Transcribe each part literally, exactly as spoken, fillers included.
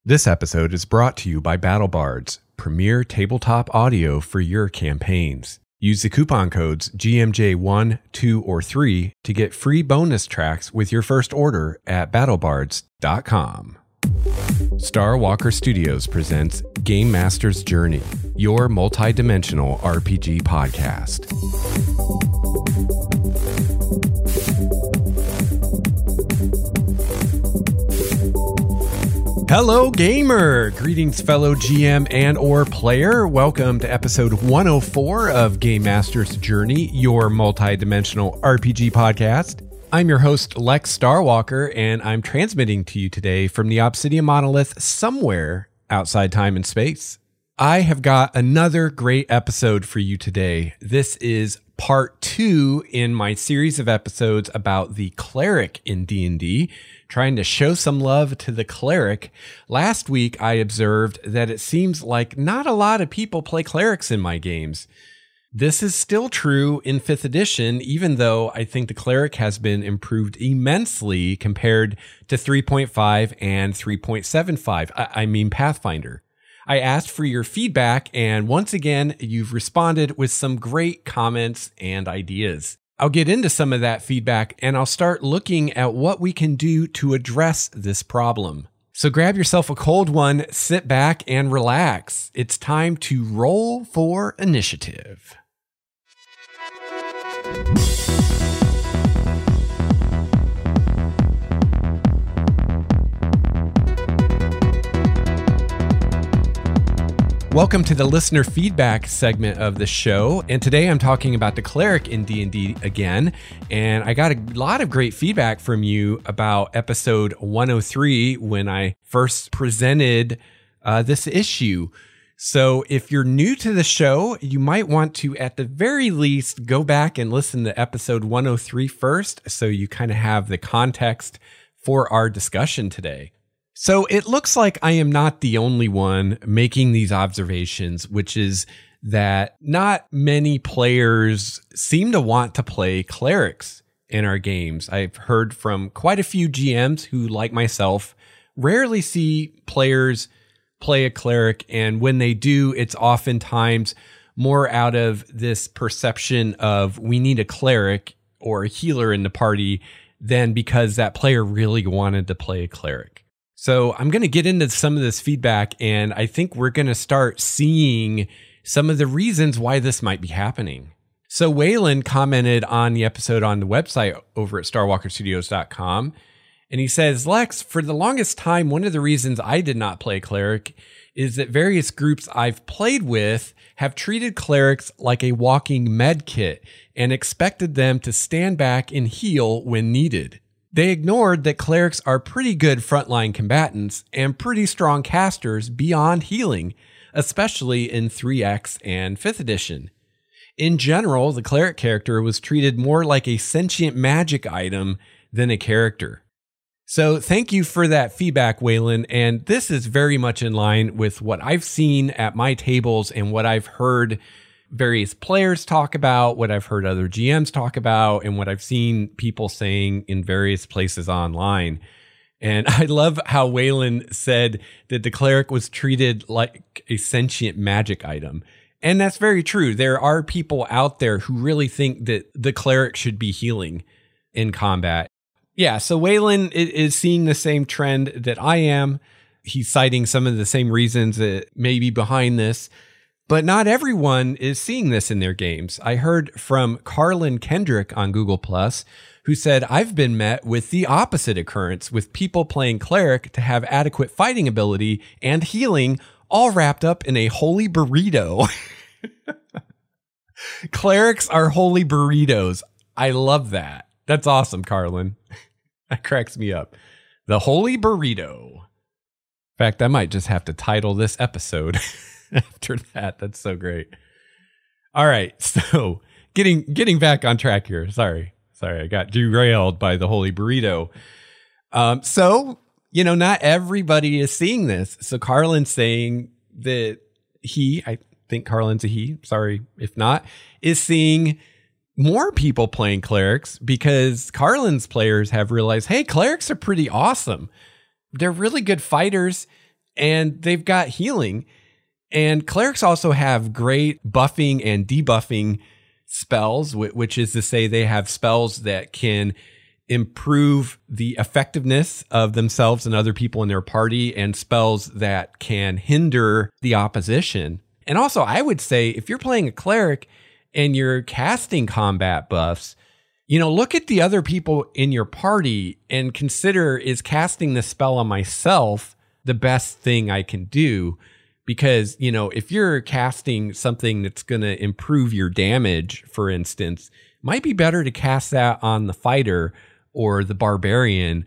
This episode is brought to you by BattleBards, premier tabletop audio for your campaigns. Use the coupon codes G M J one, two, or three to get free bonus tracks with your first order at battle bards dot com. Star Walker Studios presents Game Master's Journey, your multi-dimensional R P G podcast. Hello, gamer! Greetings, fellow G M and or player. Welcome to episode one oh four of Game Master's Journey, your multi-dimensional R P G podcast. I'm your host, Lex Starwalker, and I'm transmitting to you today from the Obsidian Monolith somewhere outside time and space. I have got another great episode for you today. This is part two in my series of episodes about the cleric in D and D, trying to show some love to the cleric. Last week, I observed that it seems like not a lot of people play clerics in my games. This is still true in fifth edition, even though I think the cleric has been improved immensely compared to three point five and three point seven five. I, I mean Pathfinder. I asked for your feedback, and once again, you've responded with some great comments and ideas. I'll get into some of that feedback, and I'll start looking at what we can do to address this problem. So grab yourself a cold one, sit back, and relax. It's time to roll for initiative. Welcome to the listener feedback segment of the show, and today I'm talking about the cleric in D and D again, and I got a lot of great feedback from you about episode one oh three when I first presented uh, this issue. So if you're new to the show, you might want to, at the very least, go back and listen to episode one oh three first, so you kind of have the context for our discussion today. So it looks like I am not the only one making these observations, which is that not many players seem to want to play clerics in our games. I've heard from quite a few G Ms who, like myself, rarely see players play a cleric, and when they do, it's oftentimes more out of this perception of we need a cleric or a healer in the party than because that player really wanted to play a cleric. So I'm going to get into some of this feedback, and I think we're going to start seeing some of the reasons why this might be happening. So Waylon commented on the episode on the website over at star walker studios dot com, and he says, Lex, for the longest time, one of the reasons I did not play cleric is that various groups I've played with have treated clerics like a walking med kit and expected them to stand back and heal when needed. They ignored that clerics are pretty good frontline combatants and pretty strong casters beyond healing, especially in three X and fifth edition. In general, the cleric character was treated more like a sentient magic item than a character. So thank you for that feedback, Waylon, and this is very much in line with what I've seen at my tables and what I've heard various players talk about, what I've heard other G Ms talk about, and what I've seen people saying in various places online. And I love how Waylon said that the cleric was treated like a sentient magic item. And that's very true. There are people out there who really think that the cleric should be healing in combat. Yeah, so Waylon is seeing the same trend that I am. He's citing some of the same reasons that may be behind this. But not everyone is seeing this in their games. I heard from Carlin Kendrick on Google Plus, who said, I've been met with the opposite occurrence, with people playing cleric to have adequate fighting ability and healing, all wrapped up in a holy burrito. Clerics are holy burritos. I love that. That's awesome, Carlin. That cracks me up. The holy burrito. In fact, I might just have to title this episode after that. That's so great. All right. So getting getting back on track here. Sorry. Sorry. I got derailed by the holy burrito. Um, so, you know, not everybody is seeing this. So Carlin's saying that he, I think Carlin's a he, sorry if not, is seeing more people playing clerics because Carlin's players have realized, hey, clerics are pretty awesome. They're really good fighters. and they've got healing. And clerics also have great buffing and debuffing spells, which is to say they have spells that can improve the effectiveness of themselves and other people in their party, and spells that can hinder the opposition. And also, I would say if you're playing a cleric and you're casting combat buffs, you know, look at the other people in your party and consider, is casting the spell on myself the best thing I can do? Because, you know, if you're casting something that's going to improve your damage, for instance, it might be better to cast that on the fighter or the barbarian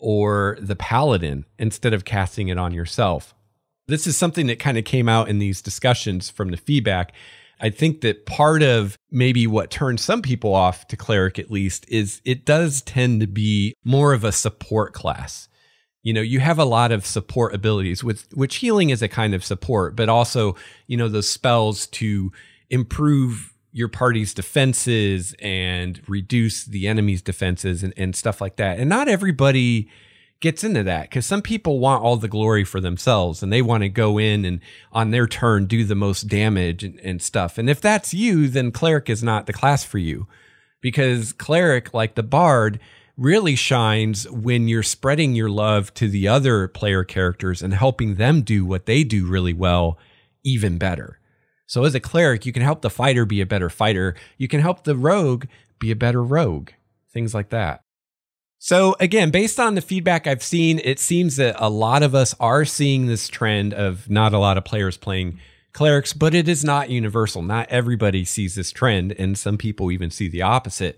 or the paladin instead of casting it on yourself. This is something that kind of came out in these discussions from the feedback. I think that part of maybe what turns some people off to cleric, at least, is it does tend to be more of a support class. You know, you have a lot of support abilities, with which healing is a kind of support, but also, you know, those spells to improve your party's defenses and reduce the enemy's defenses and, and stuff like that. And not everybody gets into that, because some people want all the glory for themselves and they want to go in and on their turn do the most damage and, and stuff. And if that's you, then cleric is not the class for you, because cleric, like the bard, really shines when you're spreading your love to the other player characters and helping them do what they do really well, even better. So as a cleric, you can help the fighter be a better fighter. You can help the rogue be a better rogue, things like that. So again, based on the feedback I've seen, it seems that a lot of us are seeing this trend of not a lot of players playing clerics, but it is not universal. Not everybody sees this trend, and some people even see the opposite.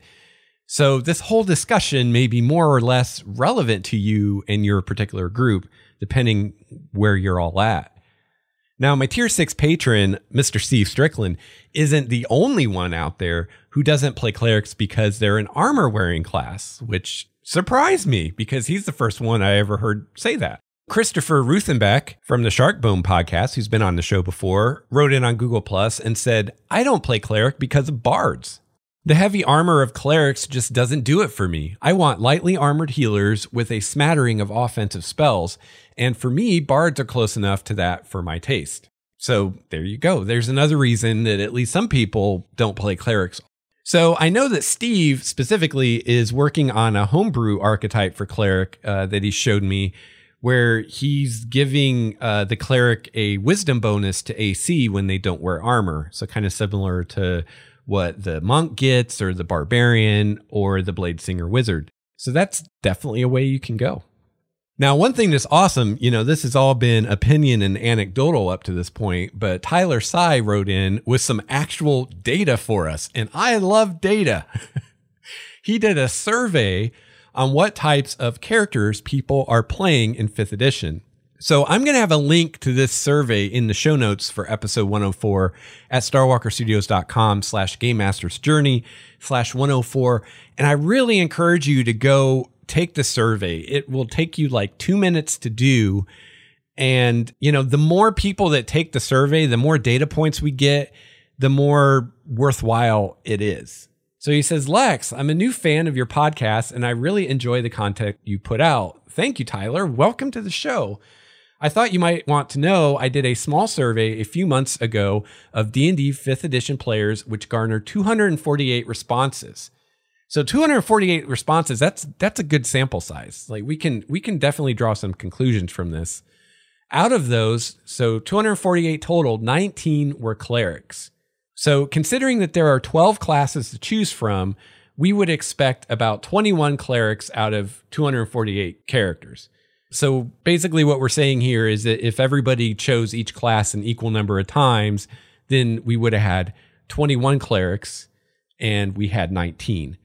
So this whole discussion may be more or less relevant to you and your particular group, depending where you're all at. Now, my tier six patron, Mister Steve Strickland, isn't the only one out there who doesn't play clerics because they're an armor wearing class, which surprised me because he's the first one I ever heard say that. Christopher Ruthenbeck from the Sharkbone podcast, who's been on the show before, wrote in on Google Plus and said, I don't play cleric because of bards. The heavy armor of clerics just doesn't do it for me. I want lightly armored healers with a smattering of offensive spells. And for me, bards are close enough to that for my taste. So there you go. There's another reason that at least some people don't play clerics. So I know that Steve specifically is working on a homebrew archetype for cleric uh, that he showed me, where he's giving uh, the cleric a wisdom bonus to A C when they don't wear armor. So kind of similar to what the monk gets, or the barbarian, or the blade singer wizard. So that's definitely a way you can go. Now, one thing that's awesome, you know, this has all been opinion and anecdotal up to this point, but Tyler Sy wrote in with some actual data for us, and I love data. He did a survey on what types of characters people are playing in fifth edition. So I'm going to have a link to this survey in the show notes for episode one oh four at starwalkerstudios.com slash game master's journey slash 104. And I really encourage you to go take the survey. It will take you like two minutes to do. And, you know, the more people that take the survey, the more data points we get, the more worthwhile it is. So he says, Lex, I'm a new fan of your podcast and I really enjoy the content you put out. Thank you, Tyler. Welcome to the show. I thought you might want to know I did a small survey a few months ago of D and D fifth edition players, which garnered two hundred forty-eight responses. So two hundred forty-eight responses, that's that's a good sample size. Like we can we can definitely draw some conclusions from this. Out of those, so two hundred forty-eight total, nineteen were clerics. So considering that there are twelve classes to choose from, we would expect about twenty-one clerics out of two hundred forty-eight characters. So basically what we're saying here is that if everybody chose each class an equal number of times, then we would have had twenty-one clerics and we had nineteen.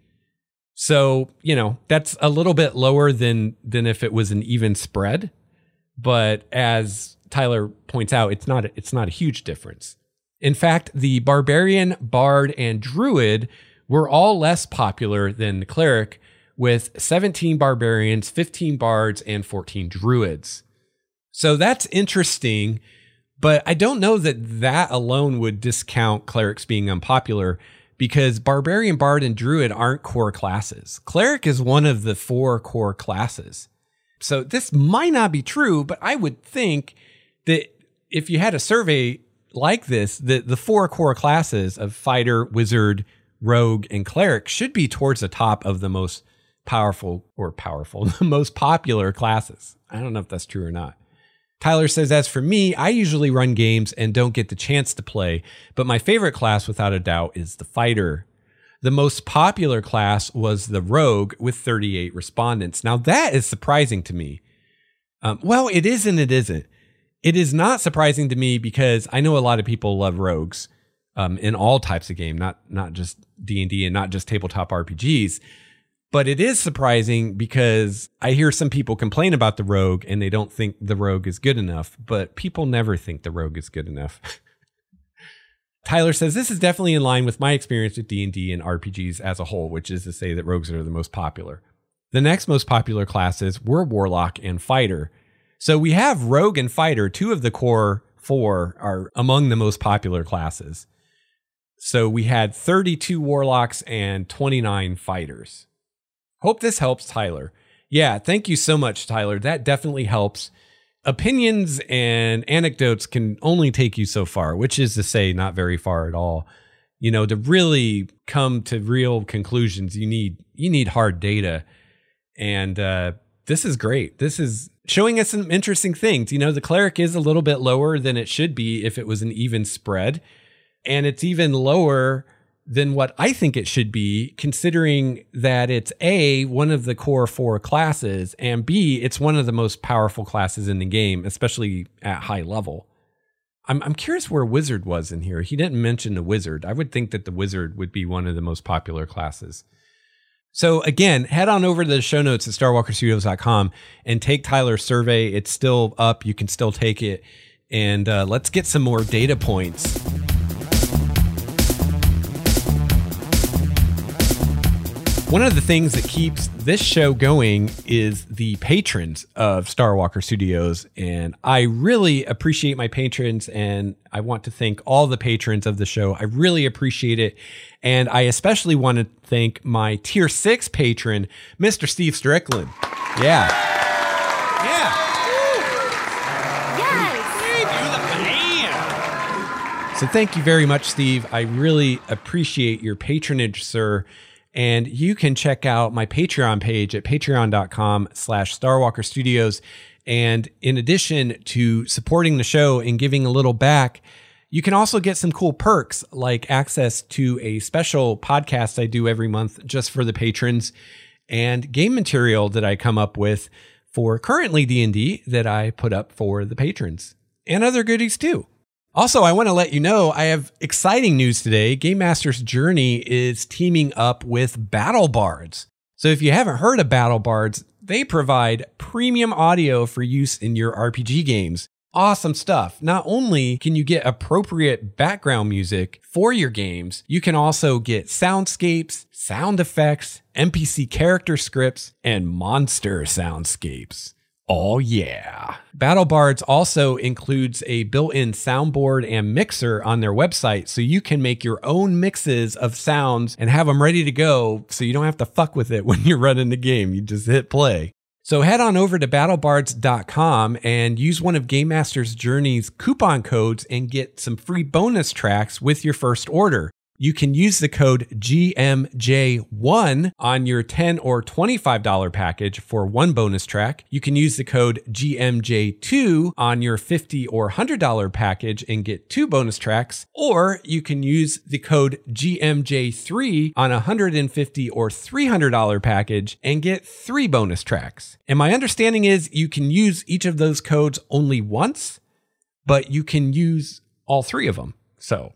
So, you know, that's a little bit lower than than if it was an even spread. But as Tyler points out, it's not it's not a huge difference. In fact, the barbarian, bard, and druid were all less popular than the cleric, with seventeen barbarians, fifteen bards, and fourteen druids. So that's interesting, but I don't know that that alone would discount clerics being unpopular, because barbarian, bard, and druid aren't core classes. Cleric is one of the four core classes. So this might not be true, but I would think that if you had a survey like this, the, the four core classes of fighter, wizard, rogue, and cleric should be towards the top of the most powerful or powerful, the most popular classes. I don't know if that's true or not. Tyler says, as for me, I usually run games and don't get the chance to play, but my favorite class without a doubt is the fighter. The most popular class was the rogue with thirty-eight respondents. Now that is surprising to me. Um, well, it is and it isn't. It is not surprising to me because I know a lot of people love rogues um, in all types of game, not not just D and D and not just tabletop R P Gs. But it is surprising because I hear some people complain about the rogue and they don't think the rogue is good enough, but people never think the rogue is good enough. Tyler says, this is definitely in line with my experience with D and D and R P Gs as a whole, which is to say that rogues are the most popular. The next most popular classes were Warlock and Fighter. So we have Rogue and Fighter, two of the core four are among the most popular classes. So we had thirty-two Warlocks and twenty-nine Fighters. Hope this helps, Tyler. Yeah, thank you so much, Tyler. That definitely helps. Opinions and anecdotes can only take you so far, which is to say not very far at all. You know, to really come to real conclusions, you need you need hard data. And uh, this is great. This is showing us some interesting things. You know, the cleric is a little bit lower than it should be if it was an even spread. And it's even lower than what I think it should be, considering that it's A, one of the core four classes, and B, it's one of the most powerful classes in the game, especially at high level. I'm I'm curious where Wizard was in here. He didn't mention the Wizard. I would think that the Wizard would be one of the most popular classes. So again, head on over to the show notes at star walker studios dot com and take Tyler's survey. It's still up. You can still take it. And uh, let's get some more data points. One of the things that keeps this show going is the patrons of Star Walker Studios. And I really appreciate my patrons, and I want to thank all the patrons of the show. I really appreciate it. And I especially want to thank my tier six patron, Mister Steve Strickland. Yeah. Yeah. Yes. So thank you very much, Steve. I really appreciate your patronage, sir. And you can check out my Patreon page at patreon.com slash Star Walker Studios. And in addition to supporting the show and giving a little back, you can also get some cool perks like access to a special podcast I do every month just for the patrons, and game material that I come up with for currently D and D that I put up for the patrons, and other goodies too. Also, I want to let you know I have exciting news today. Game Master's Journey is teaming up with Battle Bards. So if you haven't heard of Battle Bards, they provide premium audio for use in your R P G games. Awesome stuff. Not only can you get appropriate background music for your games, you can also get soundscapes, sound effects, N P C character scripts, and monster soundscapes. Oh yeah. Battle Bards also includes a built-in soundboard and mixer on their website, so you can make your own mixes of sounds and have them ready to go, so you don't have to fuck with it when you're running the game. You just hit play. So head on over to battle bards dot com and use one of Game Master's Journey's coupon codes and get some free bonus tracks with your first order. You can use the code G M J one on your ten dollars or twenty-five dollars package for one bonus track. You can use the code G M J two on your fifty dollars or one hundred dollars package and get two bonus tracks. Or you can use the code G M J three on a one hundred fifty dollars or three hundred dollars package and get three bonus tracks. And my understanding is you can use each of those codes only once, but you can use all three of them. So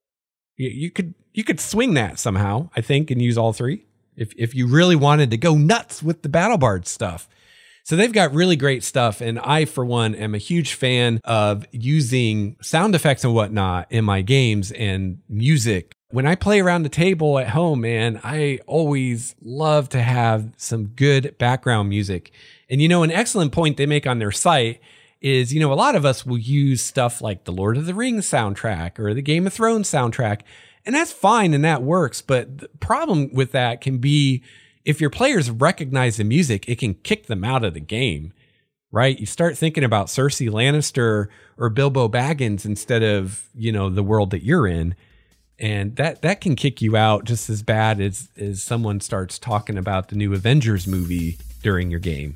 you could you could swing that somehow, I think, and use all three if if you really wanted to go nuts with the Battle Bard stuff. So they've got really great stuff, and I, for one, am a huge fan of using sound effects and whatnot in my games and music. When I play around the table at home, man, I always love to have some good background music. And, you know, an excellent point they make on their site is, you know, a lot of us will use stuff like the Lord of the Rings soundtrack or the Game of Thrones soundtrack, and that's fine and that works. But the problem with that can be if your players recognize the music, it can kick them out of the game. right? You start thinking about Cersei Lannister or Bilbo Baggins instead of, you know, the world that you're in. And that, that can kick you out just as bad as, as someone starts talking about the new Avengers movie during your game.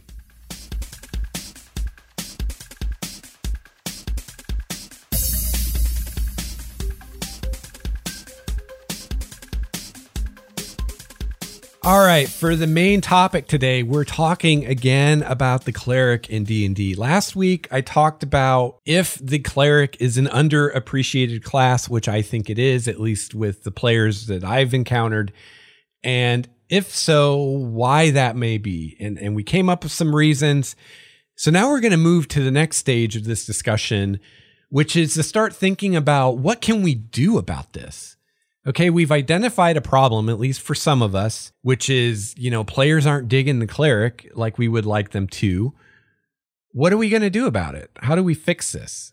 All right, for the main topic today, we're talking again about the cleric in D and D. Last week, I talked about if the cleric is an underappreciated class, which I think it is, at least with the players that I've encountered. And if so, why that may be. And, and we came up with some reasons. So now we're going to move to the next stage of this discussion, which is to start thinking about what can we do about this? Okay, we've identified a problem, at least for some of us, which is, you know, players aren't digging the cleric like we would like them to. What are we going to do about it? How do we fix this?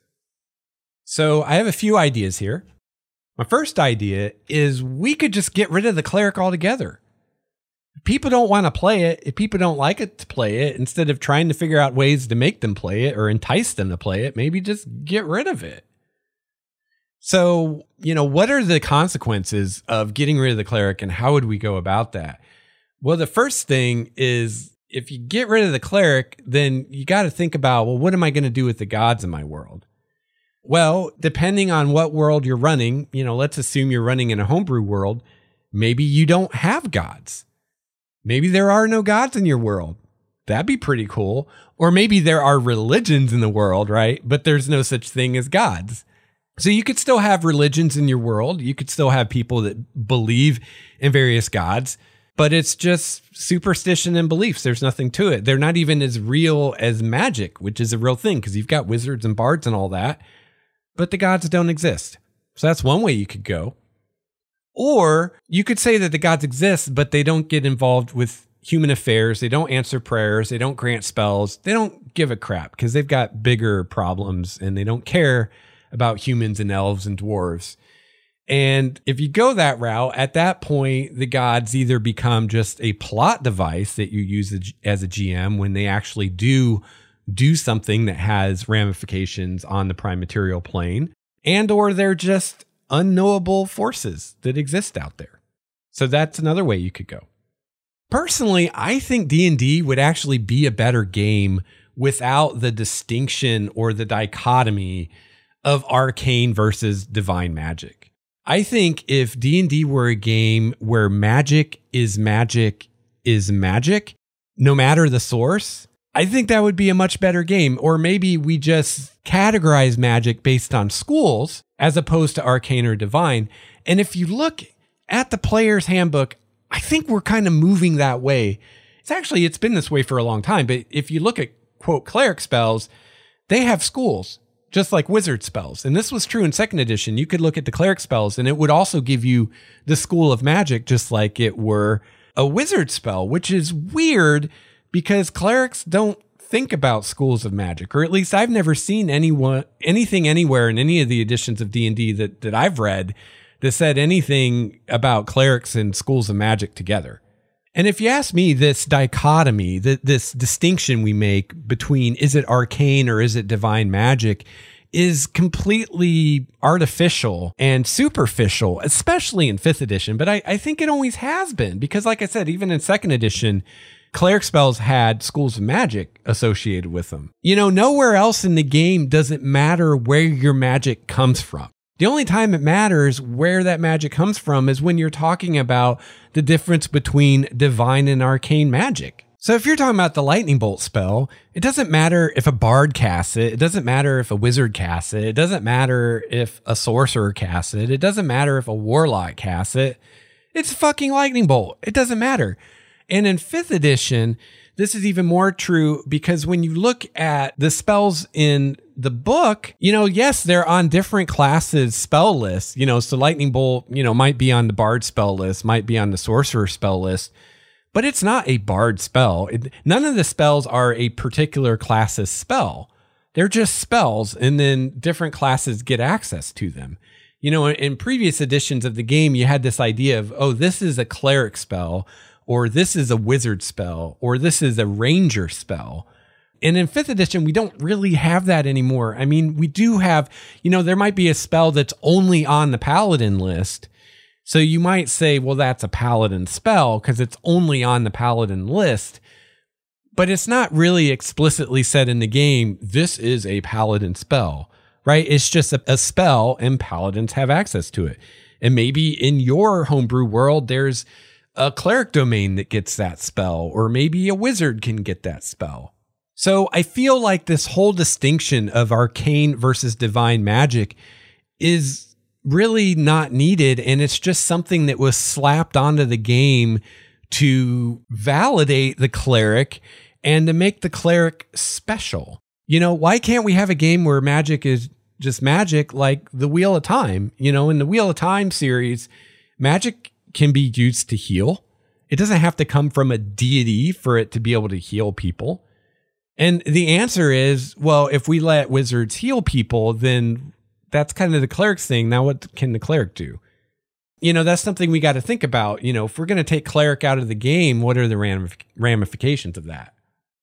So I have a few ideas here. My first idea is we could just get rid of the cleric altogether. If people don't want to play it, if people don't like it to play it, instead of trying to figure out ways to make them play it or entice them to play it, maybe just get rid of it. So, you know, what are the consequences of getting rid of the cleric and how would we go about that? Well, the first thing is if you get rid of the cleric, then you got to think about, well, what am I going to do with the gods in my world? Well, depending on what world you're running, you know, let's assume you're running in a homebrew world. Maybe you don't have gods. Maybe there are no gods in your world. That'd be pretty cool. Or maybe there are religions in the world, right? But there's no such thing as gods. So you could still have religions in your world. You could still have people that believe in various gods, but it's just superstition and beliefs. There's nothing to it. They're not even as real as magic, which is a real thing because you've got wizards and bards and all that, but the gods don't exist. So that's one way you could go. Or you could say that the gods exist, but they don't get involved with human affairs. They don't answer prayers. They don't grant spells. They don't give a crap because they've got bigger problems and they don't care about humans and elves and dwarves. And if you go that route, at that point, the gods either become just a plot device that you use as a G M when they actually do do something that has ramifications on the prime material plane, and or they're just unknowable forces that exist out there. So that's another way you could go. Personally, I think D and D would actually be a better game without the distinction or the dichotomy of arcane versus divine magic. I think if D and D were a game where magic is magic is magic, no matter the source, I think that would be a much better game. Or maybe we just categorize magic based on schools as opposed to arcane or divine. And if you look at the player's handbook, I think we're kind of moving that way. It's actually, it's been this way for a long time, but if you look at, quote, cleric spells, they have schools, just like wizard spells. And this was true in second edition. You could look at the cleric spells and it would also give you the school of magic, just like it were a wizard spell, which is weird because clerics don't think about schools of magic, or at least I've never seen anyone, anything anywhere in any of the editions of D and D that, that I've read that said anything about clerics and schools of magic together. And if you ask me, this dichotomy, th- this distinction we make between is it arcane or is it divine magic is completely artificial and superficial, especially in fifth edition. But I, I think it always has been because, like I said, even in second edition, cleric spells had schools of magic associated with them. You know, nowhere else in the game does it matter where your magic comes from. The only time it matters where that magic comes from is when you're talking about the difference between divine and arcane magic. So if you're talking about the lightning bolt spell, it doesn't matter if a bard casts it. It doesn't matter if a wizard casts it. It doesn't matter if a sorcerer casts it. It doesn't matter if a warlock casts it. It's a fucking lightning bolt. It doesn't matter. And in fifth edition, this is even more true because when you look at the spells in the book, you know, yes, they're on different classes spell lists, you know, so lightning bolt, you know, might be on the bard spell list, might be on the sorcerer spell list, but it's not a bard spell. It, none of the spells are a particular class's spell. They're just spells, and then different classes get access to them. You know, in, in previous editions of the game, you had this idea of, oh, this is a cleric spell, or this is a wizard spell, or this is a ranger spell. And in fifth edition, we don't really have that anymore. I mean, we do have, you know, there might be a spell that's only on the paladin list. So you might say, well, that's a paladin spell because it's only on the paladin list. But it's not really explicitly said in the game, this is a paladin spell, right? It's just a, a spell and paladins have access to it. And maybe in your homebrew world, there's a cleric domain that gets that spell, or maybe a wizard can get that spell. So I feel like this whole distinction of arcane versus divine magic is really not needed. And it's just something that was slapped onto the game to validate the cleric and to make the cleric special. You know, why can't we have a game where magic is just magic, like the Wheel of Time? You know, in the Wheel of Time series, magic can be used to heal. It doesn't have to come from a deity for it to be able to heal people. And the answer is, well, if we let wizards heal people, then that's kind of the cleric's thing. Now, what can the cleric do? You know, that's something we got to think about. You know, if we're going to take cleric out of the game, what are the ramifications of that?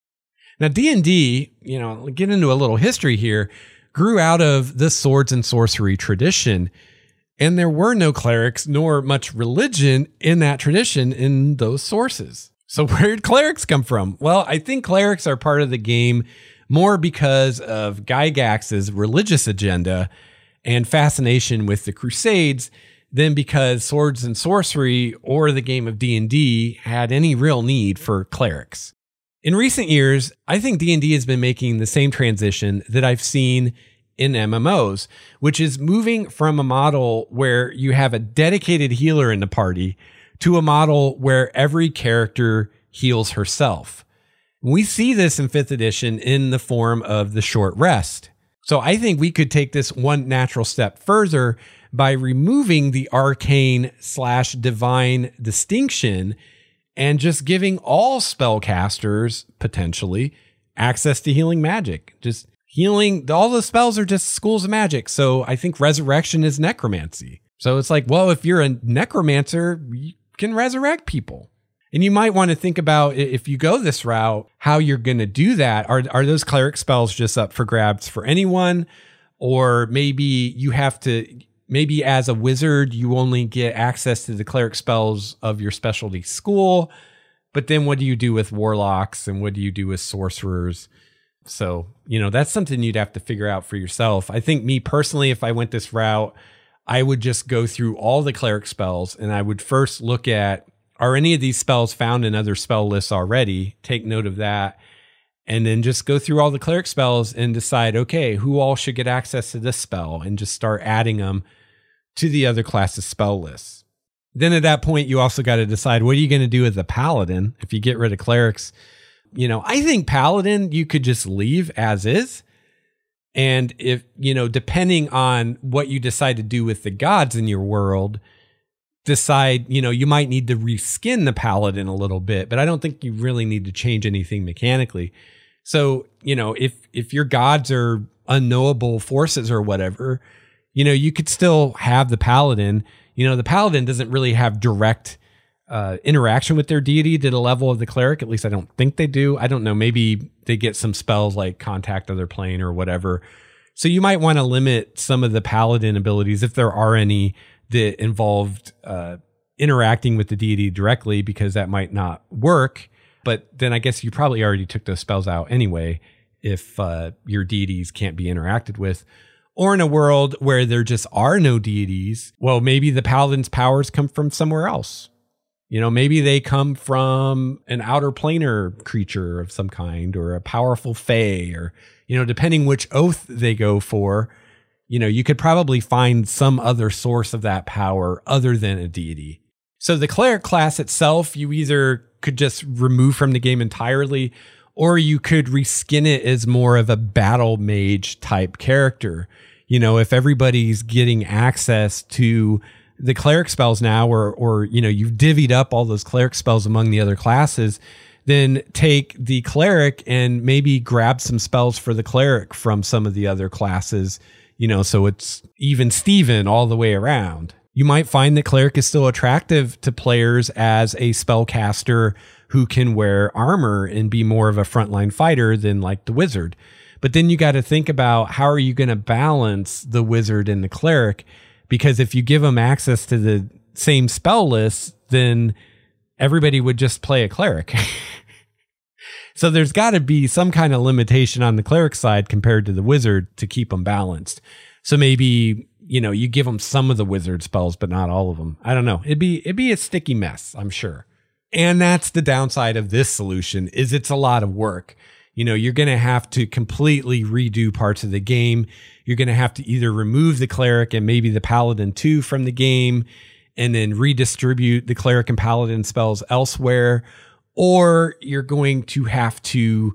Now, D and D, you know, get into a little history here, grew out of the swords and sorcery tradition. And there were no clerics nor much religion in that tradition in those sources. So where did clerics come from? Well, I think clerics are part of the game more because of Gygax's religious agenda and fascination with the Crusades than because swords and sorcery or the game of D and D had any real need for clerics. In recent years, I think D and D has been making the same transition that I've seen in M M Os, which is moving from a model where you have a dedicated healer in the party to a model where every character heals herself. We see this in fifth edition in the form of the short rest. So I think we could take this one natural step further by removing the arcane slash divine distinction and just giving all spellcasters potentially access to healing magic. Just healing, all the spells are just schools of magic. So I think resurrection is necromancy. So it's like, well, if you're a necromancer, you can resurrect people. And you might want to think about, if you go this route, how you're going to do that. Are, are those cleric spells just up for grabs for anyone? Or maybe you have to, maybe as a wizard, you only get access to the cleric spells of your specialty school. But then what do you do with warlocks and what do you do with sorcerers? So, you know, that's something you'd have to figure out for yourself. I think me personally, if I went this route, I would just go through all the cleric spells and I would first look at, are any of these spells found in other spell lists already? Take note of that. And then just go through all the cleric spells and decide, okay, who all should get access to this spell, and just start adding them to the other classes' spell lists. Then at that point, you also got to decide, what are you going to do with the paladin if you get rid of clerics? You know, I think paladin, you could just leave as is. And if, you know, depending on what you decide to do with the gods in your world, decide, you know, you might need to reskin the paladin a little bit, but I don't think you really need to change anything mechanically. So, you know, if, if your gods are unknowable forces or whatever, you know, you could still have the paladin. You know, the paladin doesn't really have direct uh, interaction with their deity to the level of the cleric. At least I don't think they do. I don't know. Maybe they get some spells like contact other plane or whatever. So you might want to limit some of the paladin abilities, if there are any, that involved uh, interacting with the deity directly, because that might not work. But then I guess you probably already took those spells out anyway, if uh, your deities can't be interacted with. Or in a world where there just are no deities, well, maybe the paladin's powers come from somewhere else. You know, maybe they come from an outer planar creature of some kind, or a powerful fae, or, you know, depending which oath they go for, you know, you could probably find some other source of that power other than a deity. So the cleric class itself, you either could just remove from the game entirely, or you could reskin it as more of a battle mage type character. You know, if everybody's getting access to the cleric spells now, or, or, you know, you've divvied up all those cleric spells among the other classes, then take the cleric and maybe grab some spells for the cleric from some of the other classes, you know, so it's even Steven all the way around. You might find that cleric is still attractive to players as a spellcaster who can wear armor and be more of a frontline fighter than like the wizard. But then you got to think about how are you going to balance the wizard and the cleric? Because if you give them access to the same spell list, then everybody would just play a cleric. So there's got to be some kind of limitation on the cleric side compared to the wizard to keep them balanced. So maybe, you know, you give them some of the wizard spells, but not all of them. I don't know. It'd be, it'd be a sticky mess, I'm sure. And that's the downside of this solution is it's a lot of work. You know, you're going to have to completely redo parts of the game. You're going to have to either remove the cleric and maybe the paladin too from the game and then redistribute the cleric and paladin spells elsewhere. Or you're going to have to,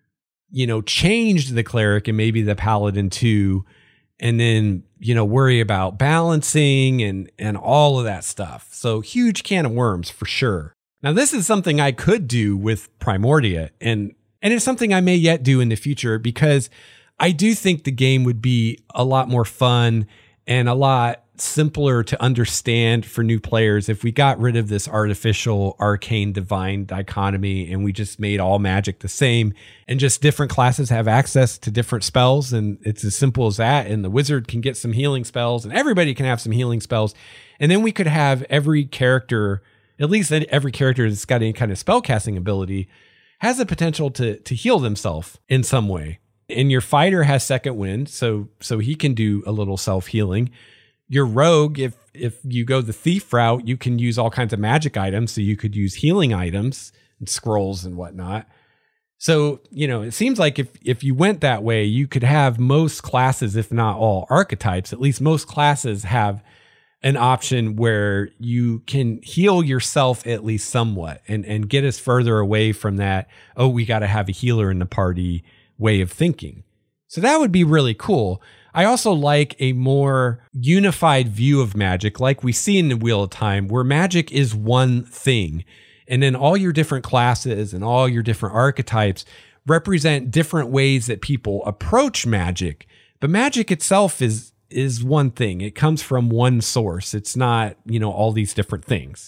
you know, change the cleric and maybe the paladin too, and then, you know, worry about balancing and, and all of that stuff. So huge can of worms for sure. Now, this is something I could do with Primordia, and, and it's something I may yet do in the future because I do think the game would be a lot more fun and a lot simpler to understand for new players if we got rid of this artificial arcane divine dichotomy and we just made all magic the same and just different classes have access to different spells, and it's as simple as that. And the wizard can get some healing spells and everybody can have some healing spells. And then we could have every character, at least every character that's got any kind of spellcasting ability, has the potential to to heal themselves in some way. And your fighter has second wind, so so he can do a little self-healing. Your rogue, if if you go the thief route, you can use all kinds of magic items. So you could use healing items and scrolls and whatnot. So, you know, it seems like if if you went that way, you could have most classes, if not all archetypes, at least most classes have an option where you can heal yourself at least somewhat and, and get us further away from that, oh, we got to have a healer in the party way of thinking. So that would be really cool. I also like a more unified view of magic, like we see in the Wheel of Time, where magic is one thing. And then all your different classes and all your different archetypes represent different ways that people approach magic. But magic itself is is one thing. It comes from one source. It's not, you know, all these different things.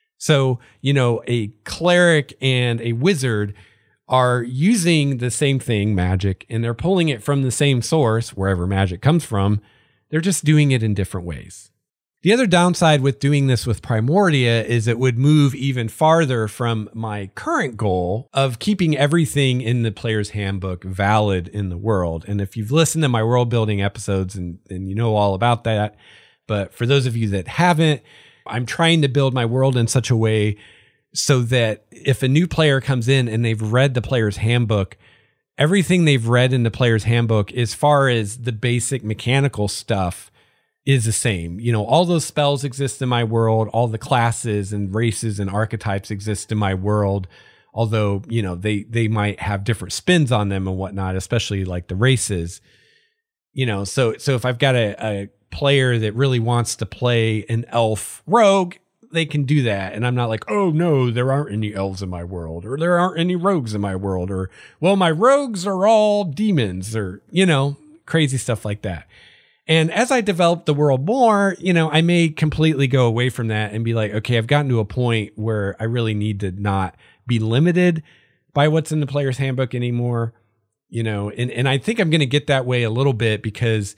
So, you know, a cleric and a wizard are using the same thing, magic, and they're pulling it from the same source, wherever magic comes from. They're just doing it in different ways. The other downside with doing this with Primordia is it would move even farther from my current goal of keeping everything in the player's handbook valid in the world. And if you've listened to my world building episodes, and, and you know all about that, but for those of you that haven't, I'm trying to build my world in such a way so that if a new player comes in and they've read the player's handbook, everything they've read in the player's handbook, as far as the basic mechanical stuff, is the same. You know, all those spells exist in my world. All the classes and races and archetypes exist in my world. Although, you know, they, they might have different spins on them and whatnot, especially like the races, you know, so, so if I've got a, a player that really wants to play an elf rogue, they can do that. And I'm not like, oh no, there aren't any elves in my world, or there aren't any rogues in my world, or, well, my rogues are all demons, or, you know, crazy stuff like that. And as I develop the world more, you know, I may completely go away from that and be like, okay, I've gotten to a point where I really need to not be limited by what's in the player's handbook anymore, you know, and, and I think I'm going to get that way a little bit because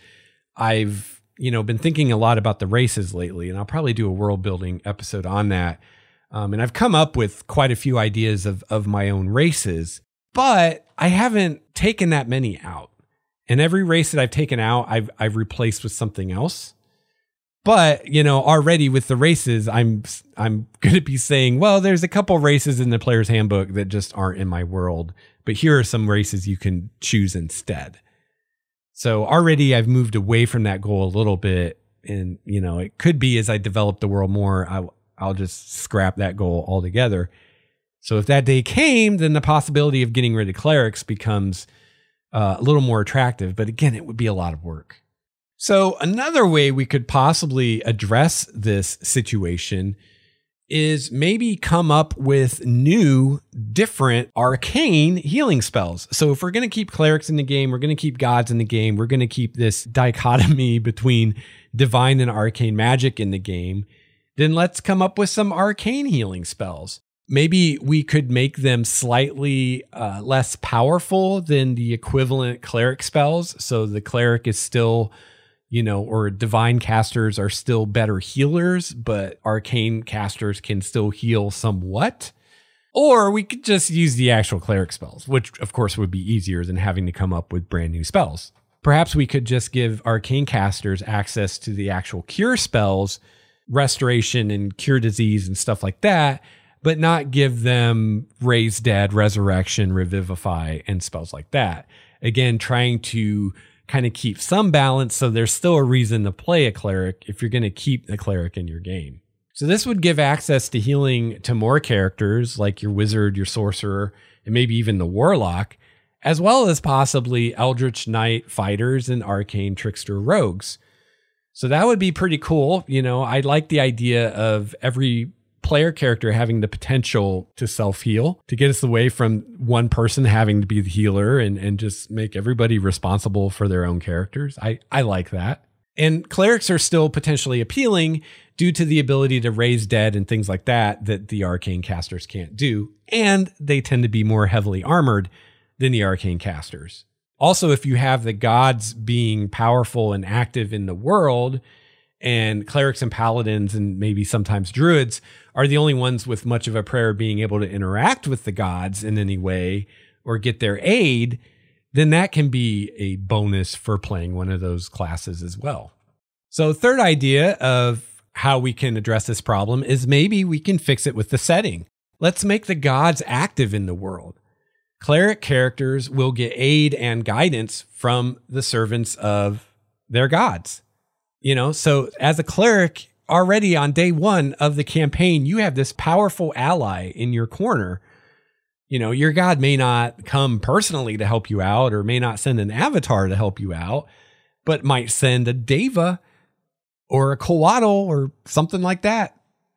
I've, you know, been thinking a lot about the races lately, and I'll probably do a world building episode on that. Um, and I've come up with quite a few ideas of, of my own races, but I haven't taken that many out. And every race that I've taken out, I've I've replaced with something else. But, you know, already with the races, I'm I'm going to be saying, well, there's a couple races in the player's handbook that just aren't in my world, but here are some races you can choose instead. So already I've moved away from that goal a little bit, and, you know, it could be as I develop the world more, I'll, I'll just scrap that goal altogether. So if that day came, then the possibility of getting rid of clerics becomes Uh, a little more attractive, but again, it would be a lot of work. So another way we could possibly address this situation is maybe come up with new, different arcane healing spells. So if we're going to keep clerics in the game, we're going to keep gods in the game, we're going to keep this dichotomy between divine and arcane magic in the game, then let's come up with some arcane healing spells. Maybe we could make them slightly uh, less powerful than the equivalent cleric spells. So the cleric is still, you know, or divine casters are still better healers, but arcane casters can still heal somewhat. Or we could just use the actual cleric spells, which of course would be easier than having to come up with brand new spells. Perhaps we could just give arcane casters access to the actual cure spells, restoration and cure disease and stuff like that, but not give them raise dead, resurrection, revivify, and spells like that. Again, trying to kind of keep some balance so there's still a reason to play a cleric if you're going to keep the cleric in your game. So this would give access to healing to more characters like your wizard, your sorcerer, and maybe even the warlock, as well as possibly eldritch knight fighters and arcane trickster rogues. So that would be pretty cool. You know, I like the idea of every player character having the potential to self-heal, to get us away from one person having to be the healer and, and just make everybody responsible for their own characters. I, I like that. And clerics are still potentially appealing due to the ability to raise dead and things like that that the arcane casters can't do. And they tend to be more heavily armored than the arcane casters. Also, if you have the gods being powerful and active in the world, and clerics and paladins and maybe sometimes druids are the only ones with much of a prayer being able to interact with the gods in any way or get their aid, then that can be a bonus for playing one of those classes as well. So third idea of how we can address this problem is maybe we can fix it with the setting. Let's make the gods active in the world. Cleric characters will get aid and guidance from the servants of their gods. You know, so as a cleric, already on day one of the campaign, you have this powerful ally in your corner. You know, your god may not come personally to help you out or may not send an avatar to help you out, but might send a deva or a coatl or something like that.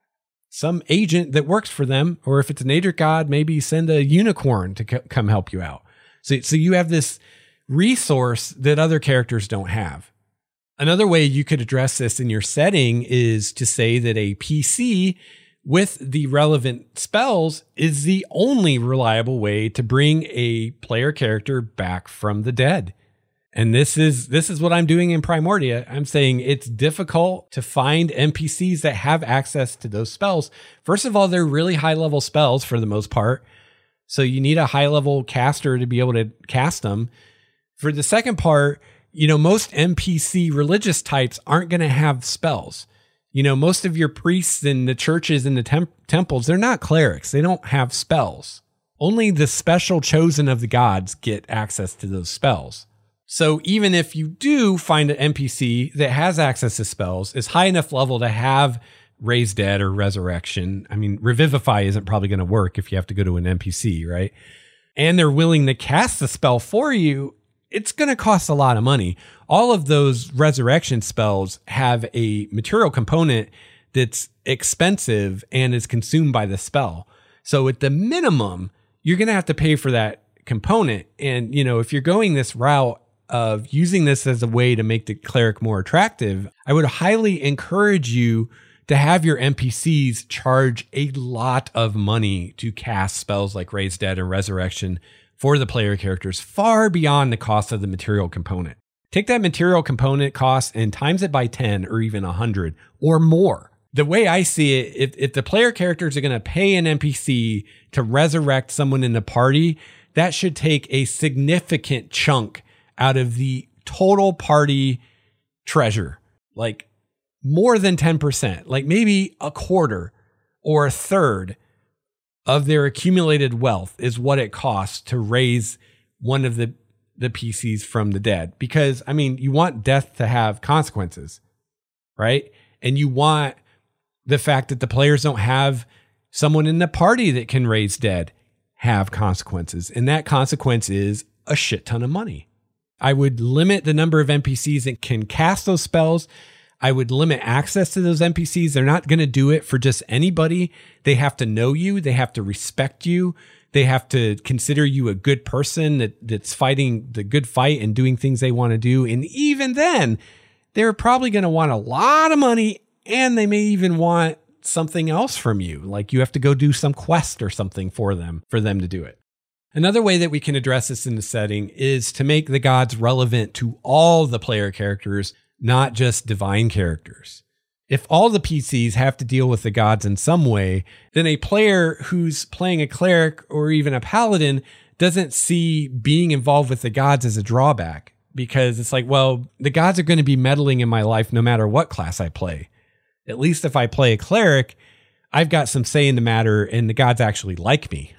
Some agent that works for them, or if it's a nature god, maybe send a unicorn to c- come help you out. So, so you have this resource that other characters don't have. Another way you could address this in your setting is to say that a P C with the relevant spells is the only reliable way to bring a player character back from the dead. And this is this is what I'm doing in Primordia. I'm saying it's difficult to find N P Cs that have access to those spells. First of all, they're really high level spells for the most part. So you need a high level caster to be able to cast them. For the second part, you know, most N P C religious types aren't going to have spells. You know, most of your priests in the churches and the temp- temples, they're not clerics. They don't have spells. Only the special chosen of the gods get access to those spells. So even if you do find an N P C that has access to spells, is high enough level to have raise dead or resurrection. I mean, revivify isn't probably going to work if you have to go to an N P C, right? And they're willing to cast the spell for you. It's going to cost a lot of money. All of those resurrection spells have a material component that's expensive and is consumed by the spell. So at the minimum, you're going to have to pay for that component. And, you know, if you're going this route of using this as a way to make the cleric more attractive, I would highly encourage you to have your N P Cs charge a lot of money to cast spells like Raise Dead and Resurrection for the player characters, far beyond the cost of the material component. Take that material component cost and times it by ten or even one hundred or more. The way I see it, if, if the player characters are going to pay an N P C to resurrect someone in the party, that should take a significant chunk out of the total party treasure. Like more than ten percent, like maybe a quarter or a third of their accumulated wealth is what it costs to raise one of the, the P Cs from the dead. Because, I mean, you want death to have consequences, right? And you want the fact that the players don't have someone in the party that can raise dead have consequences. And that consequence is a shit ton of money. I would limit the number of N P Cs that can cast those spells. I would limit access to those N P Cs. They're not going to do it for just anybody. They have to know you. They have to respect you. They have to consider you a good person that, that's fighting the good fight and doing things they want to do. And even then, they're probably going to want a lot of money, and they may even want something else from you. Like you have to go do some quest or something for them, for them to do it. Another way that we can address this in the setting is to make the gods relevant to all the player characters, not just divine characters. If all the P Cs have to deal with the gods in some way, then a player who's playing a cleric or even a paladin doesn't see being involved with the gods as a drawback, because it's like, well, the gods are going to be meddling in my life no matter what class I play. At least if I play a cleric, I've got some say in the matter and the gods actually like me,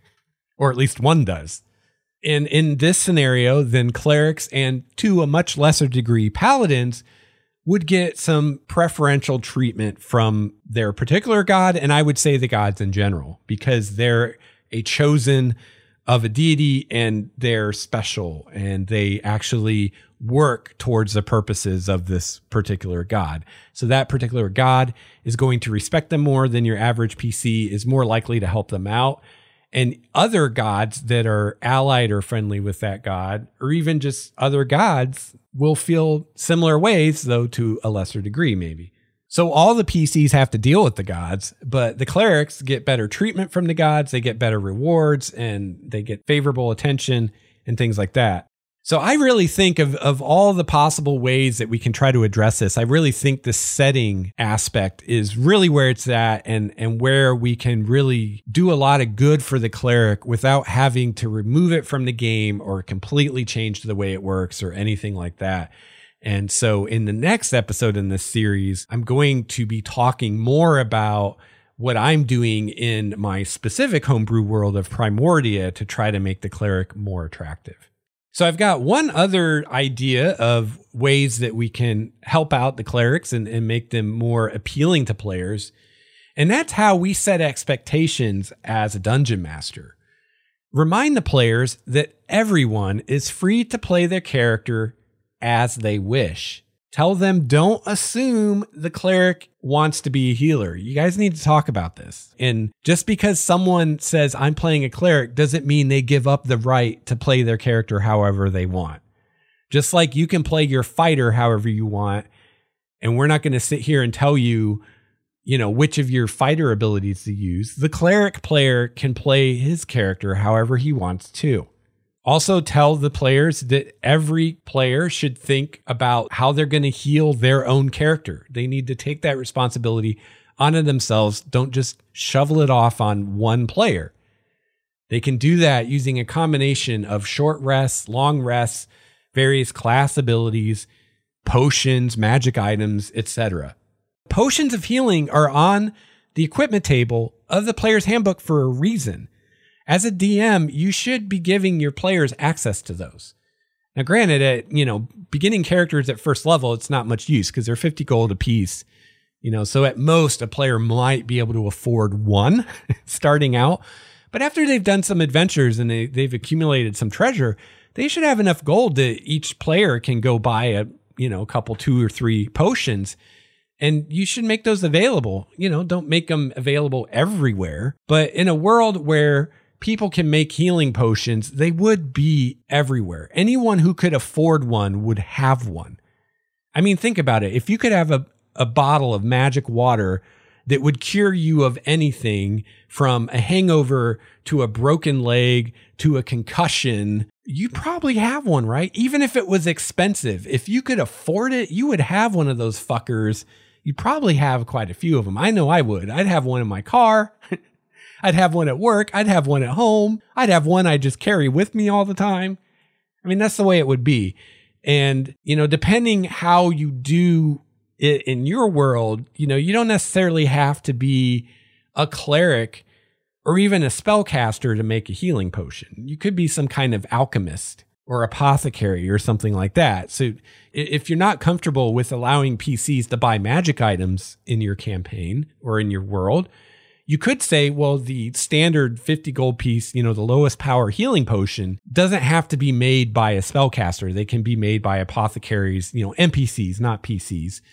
or at least one does. And in this scenario, then clerics and to a much lesser degree, paladins would get some preferential treatment from their particular god, and I would say the gods in general, because they're a chosen of a deity and they're special and they actually work towards the purposes of this particular god. So that particular god is going to respect them more than your average P C, is more likely to help them out. And other gods that are allied or friendly with that god, or even just other gods, will feel similar ways, though to a lesser degree, maybe. So all the P Cs have to deal with the gods, but the clerics get better treatment from the gods, they get better rewards, and they get favorable attention and things like that. So I really think of, of all the possible ways that we can try to address this, I really think the setting aspect is really where it's at, and, and where we can really do a lot of good for the cleric without having to remove it from the game or completely change the way it works or anything like that. And so in the next episode in this series, I'm going to be talking more about what I'm doing in my specific homebrew world of Primordia to try to make the cleric more attractive. So I've got one other idea of ways that we can help out the clerics and, and make them more appealing to players. And that's how we set expectations as a dungeon master. Remind the players that everyone is free to play their character as they wish. Tell them, don't assume the cleric wants to be a healer. You guys need to talk about this. And just because someone says I'm playing a cleric doesn't mean they give up the right to play their character however they want. Just like you can play your fighter however you want, and we're not going to sit here and tell you, you know, which of your fighter abilities to use. The cleric player can play his character however he wants to. Also tell the players that every player should think about how they're going to heal their own character. They need to take that responsibility onto themselves. Don't just shovel it off on one player. They can do that using a combination of short rests, long rests, various class abilities, potions, magic items, et cetera. Potions of healing are on the equipment table of the player's handbook for a reason. As a D M, you should be giving your players access to those. Now, granted, at, you know, beginning characters at first level, it's not much use because they're fifty gold a piece. You know, so at most a player might be able to afford one starting out. But after they've done some adventures and they, they've accumulated some treasure, they should have enough gold that each player can go buy a, you know, a couple, two or three potions. And you should make those available. You know, don't make them available everywhere. But in a world where people can make healing potions, they would be everywhere. Anyone who could afford one would have one. I mean, think about it. If you could have a, a bottle of magic water that would cure you of anything from a hangover to a broken leg to a concussion, you'd probably have one, right? Even if it was expensive, if you could afford it, you would have one of those fuckers. You'd probably have quite a few of them. I know I would. I'd have one in my car. I'd have one at work. I'd have one at home. I'd have one I just carry with me all the time. I mean, that's the way it would be. And, you know, depending how you do it in your world, you know, you don't necessarily have to be a cleric or even a spellcaster to make a healing potion. You could be some kind of alchemist or apothecary or something like that. So if you're not comfortable with allowing P Cs to buy magic items in your campaign or in your world, you could say, well, the standard fifty gold piece, you know, the lowest power healing potion doesn't have to be made by a spellcaster. They can be made by apothecaries, you know, N P Cs, not P Cs.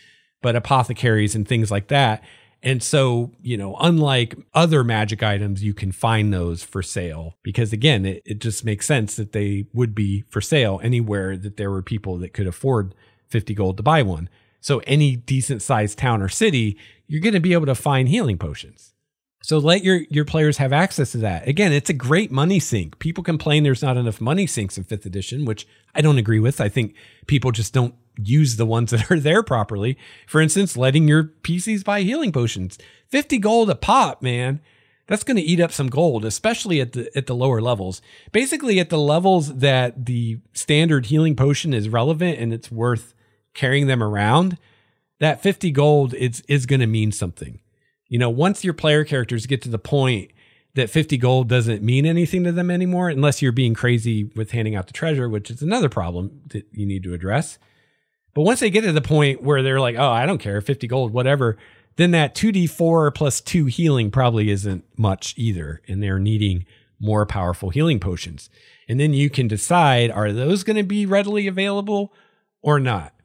but apothecaries and things like that. And so, you know, unlike other magic items, you can find those for sale because, again, it, it just makes sense that they would be for sale anywhere that there were people that could afford fifty gold to buy one. So any decent sized town or city, you're going to be able to find healing potions. So let your, your players have access to that. Again, it's a great money sink. People complain there's not enough money sinks in fifth edition, which I don't agree with. I think people just don't use the ones that are there properly. For instance, letting your P Cs buy healing potions. fifty gold a pop, man. That's going to eat up some gold, especially at the at the lower levels. Basically, at the levels that the standard healing potion is relevant and it's worth carrying them around, that fifty gold is, is going to mean something. You know, once your player characters get to the point that fifty gold doesn't mean anything to them anymore, unless you're being crazy with handing out the treasure, which is another problem that you need to address. But once they get to the point where they're like, oh, I don't care, fifty gold, whatever, then that two d four plus two healing probably isn't much either. And they're needing more powerful healing potions. And then you can decide, are those going to be readily available or not?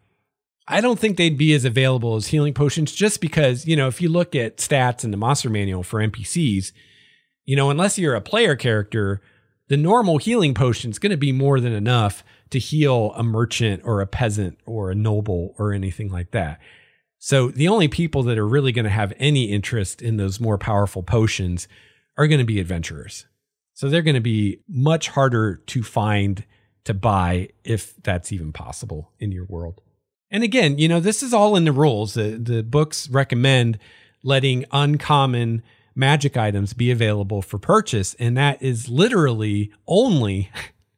I don't think they'd be as available as healing potions just because, you know, if you look at stats in the monster manual for N P Cs, you know, unless you're a player character, the normal healing potion is going to be more than enough to heal a merchant or a peasant or a noble or anything like that. So the only people that are really going to have any interest in those more powerful potions are going to be adventurers. So they're going to be much harder to find, to buy, if that's even possible in your world. And again, you know, this is all in the rules. The, the books recommend letting uncommon magic items be available for purchase. And that is literally only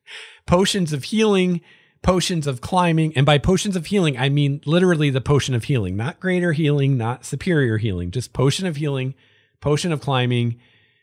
potions of healing, potions of climbing. And by potions of healing, I mean literally the potion of healing, not greater healing, not superior healing, just potion of healing, potion of climbing,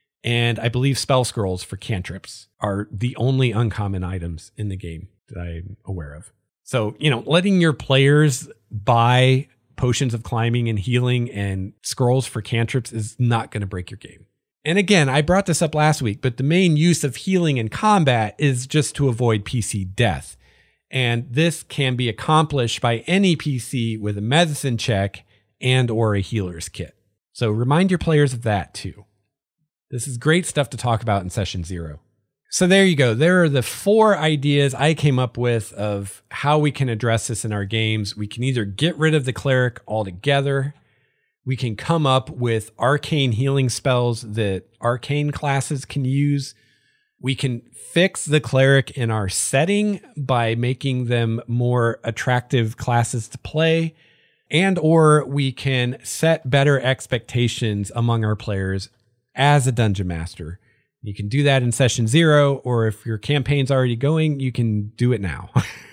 and I believe spell scrolls for cantrips are the only uncommon items in the game that I'm aware of. So, you know, letting your players buy potions of climbing and healing and scrolls for cantrips is not going to break your game. And again, I brought this up last week, but the main use of healing in combat is just to avoid P C death. And this can be accomplished by any P C with a medicine check and or a healer's kit. So remind your players of that too. This is great stuff to talk about in session zero. So there you go. There are the four ideas I came up with of how we can address this in our games. We can either get rid of the cleric altogether. We can come up with arcane healing spells that arcane classes can use. We can fix the cleric in our setting by making them more attractive classes to play. And or we can set better expectations among our players as a dungeon master. You can do that in session zero, or if your campaign's already going, you can do it now.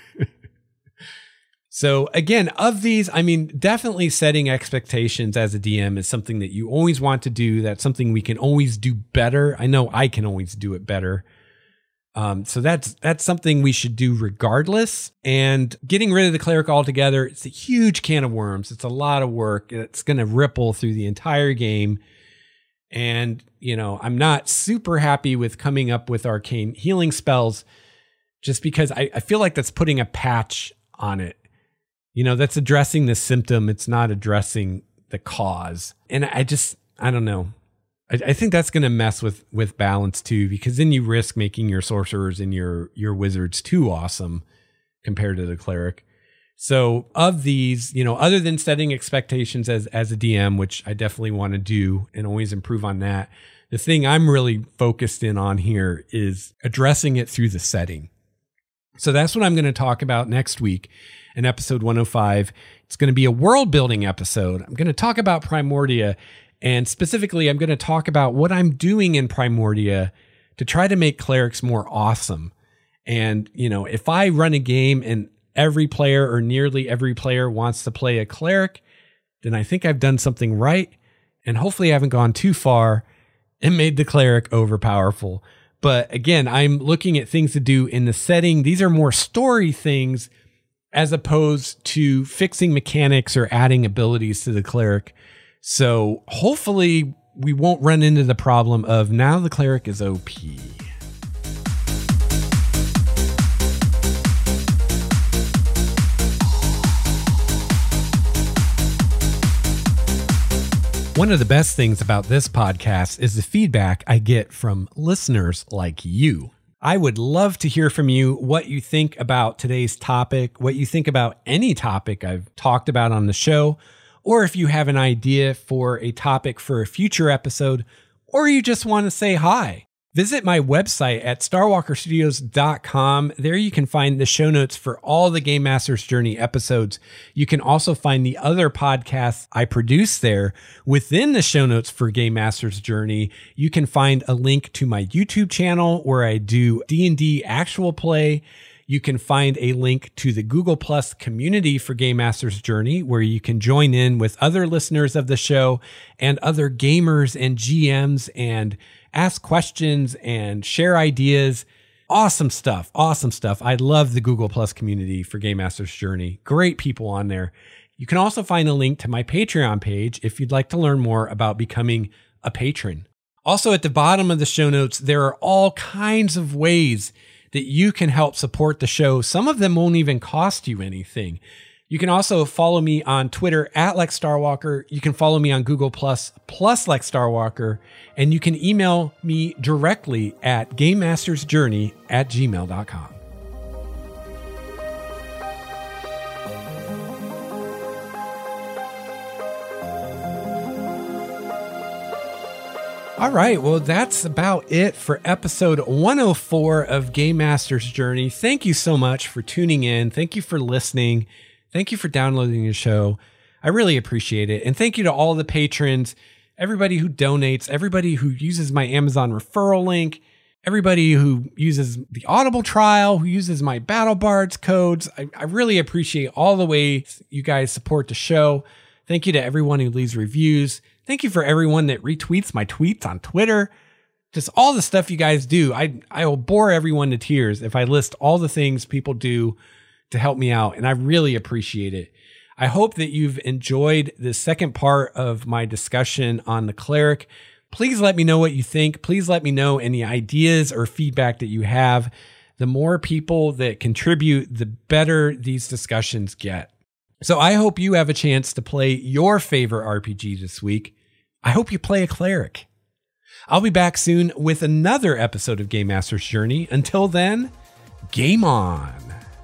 So again, of these, I mean, definitely setting expectations as a D M is something that you always want to do. That's something we can always do better. I know I can always do it better. Um, so that's that's something we should do regardless. And getting rid of the cleric altogether, it's a huge can of worms. It's a lot of work. It's going to ripple through the entire game. And, you know, I'm not super happy with coming up with arcane healing spells just because I, I feel like that's putting a patch on it. You know, that's addressing the symptom. It's not addressing the cause. And I just, I don't know. I, I think that's going to mess with, with balance too, because then you risk making your sorcerers and your, your wizards too awesome compared to the cleric. So of these, you know, other than setting expectations as, as a D M, which I definitely want to do and always improve on that, the thing I'm really focused in on here is addressing it through the setting. So that's what I'm going to talk about next week in episode one oh five. It's going to be a world building episode. I'm going to talk about Primordia, and specifically, I'm going to talk about what I'm doing in Primordia to try to make clerics more awesome. And, you know, if I run a game and every player or nearly every player wants to play a cleric, then I think I've done something right. And hopefully I haven't gone too far and made the cleric overpowerful. But again, I'm looking at things to do in the setting. These are more story things as opposed to fixing mechanics or adding abilities to the cleric. So hopefully we won't run into the problem of now the cleric is O P. One of the best things about this podcast is the feedback I get from listeners like you. I would love to hear from you what you think about today's topic, what you think about any topic I've talked about on the show, or if you have an idea for a topic for a future episode, or you just want to say hi. Visit my website at star walker studios dot com. There you can find the show notes for all the Game Master's Journey episodes. You can also find the other podcasts I produce there. Within the show notes for Game Master's Journey, you can find a link to my YouTube channel where I do D and D actual play. You can find a link to the Google Plus community for Game Master's Journey, where you can join in with other listeners of the show and other gamers and G Ms and ask questions and share ideas. Awesome stuff. Awesome stuff. I love the Google Plus community for Game Master's Journey. Great people on there. You can also find a link to my Patreon page if you'd like to learn more about becoming a patron. Also, at the bottom of the show notes, there are all kinds of ways that you can help support the show. Some of them won't even cost you anything. You can also follow me on Twitter at Lex Starwalker. You can follow me on Google Plus plus Lex Starwalker. And you can email me directly at game masters journey at gmail dot com. All right, well, that's about it for episode one oh four of Game Master's Journey. Thank you so much for tuning in. Thank you for listening. Thank you for downloading the show. I really appreciate it. And thank you to all the patrons, everybody who donates, everybody who uses my Amazon referral link, everybody who uses the Audible trial, who uses my BattleBards codes. I, I really appreciate all the ways you guys support the show. Thank you to everyone who leaves reviews. Thank you for everyone that retweets my tweets on Twitter. Just all the stuff you guys do. I, I will bore everyone to tears if I list all the things people do to help me out, and I really appreciate it. I hope that you've enjoyed the second part of my discussion on the cleric. Please let me know what you think. Please let me know any ideas or feedback that you have. The more people that contribute, the better these discussions get. So I hope you have a chance to play your favorite R P G this week. I hope you play a cleric. I'll be back soon with another episode of Game Master's Journey. Until then, game on.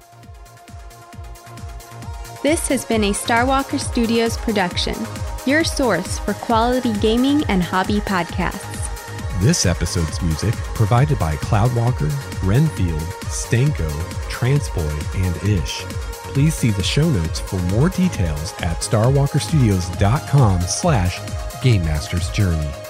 This has been a Starwalker Studios production, your source for quality gaming and hobby podcasts. This episode's music provided by Cloudwalker, Renfield, Stanko, Transboy, and Ish. Please see the show notes for more details at star walker studios dot com slash Game Master's Journey.